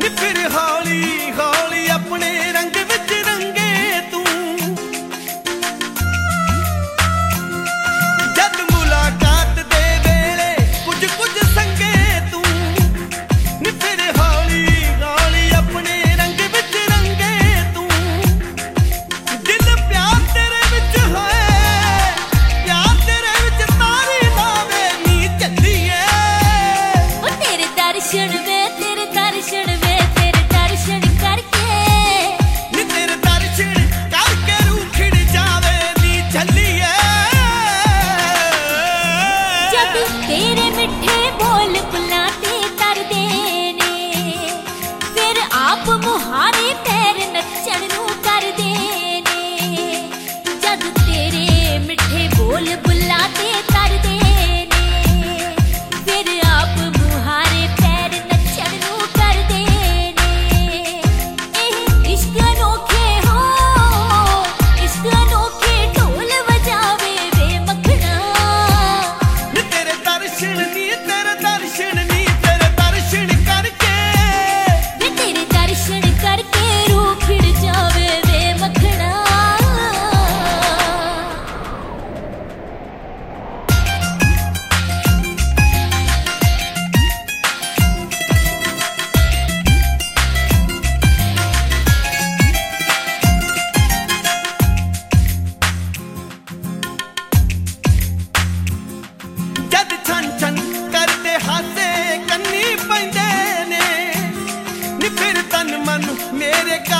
फिर हौली हौली अपने रंग विच रंगे तू। जद मुलाकात दे वेले कुछ कुछ संगे तू। फिर हौली हौली अपने रंग विच रंगे तू। दिल प्यार तेरे विच होए, प्यार तेरे विच तारी लावे नी चलिए। ओ तेरे दर्शन वे, तेरे दर्शन वे, तेरे दर्शन करके नी तेरे दर्शन करके रूह खिड़ जावे नी चलिए। जब तेरे मिठे बोल बुलाते कर देने, फिर आप मुहारे पैर नचण नू कर देने। जब तेरे मिठे बोल बुलाते कर देने, फिर आप मुहारे पैर नचण नू कर देने। एह इश्क अनोखे हो, इश्क अनोखे ढोल बजावे वे मखना। नी तेरे दर्शन नी, तेरे दर्शन नी, तेरे दर्शन करके वे तेरे दर्शन करके रूह खिड़ जावे वे मखना। जद छन छन करते हासे कन्नी पैंदे ने नी फिर तन मन मेरे